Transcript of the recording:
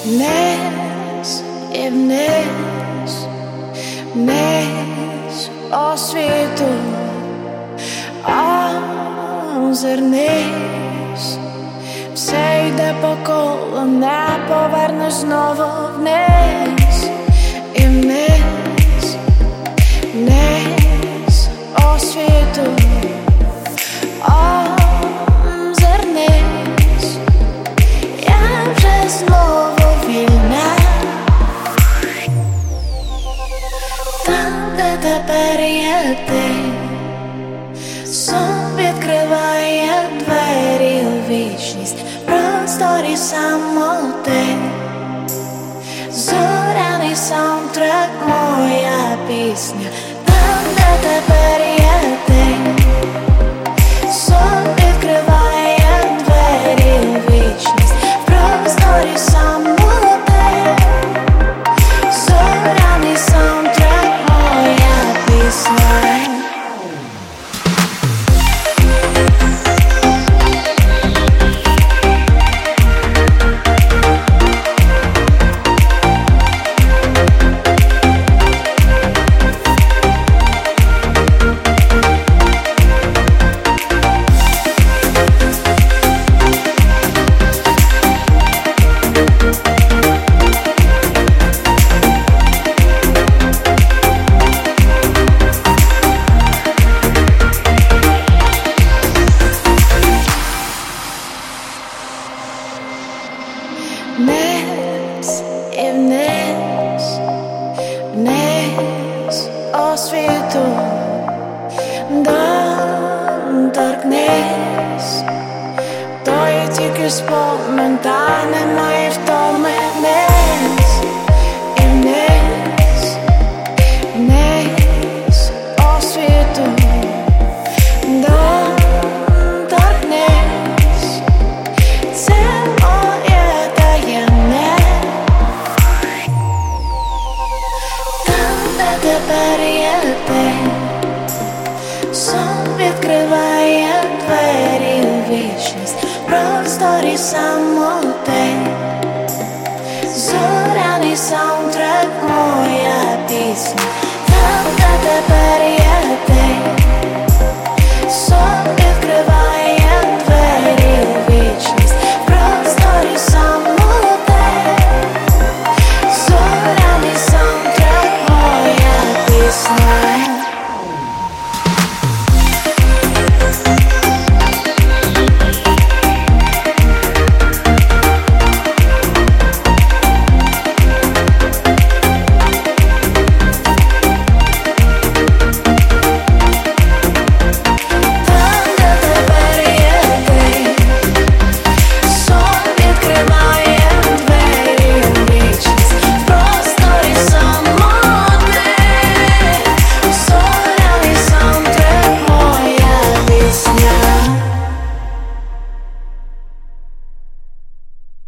Вниз і вниз, вниз освіту, озирнись, все йде по колу, не повернеш знову вниз і вниз, вниз освіту, озирнись, я вже знову вільна. Там, де тепер є ти, сон відкриває двері у вічність, просторі самоти, зоряний саундтрек, моя пісня. Там, де тепер є ти, сон відкриває двері у вічність, просторі самоти, зоряний саундтрек, моя пісня. Вниз і вниз, вниз освіту, доторкнись, то є тільки спомин, та немає втоми. Вниз і вниз, вниз освіту, доторкнись, це моє таємне. Там, де тепер є ти, сон відкриває двері у вічність, просторі самоти, зоряний саундтрек, моя пісня. Там, де тепер є ти,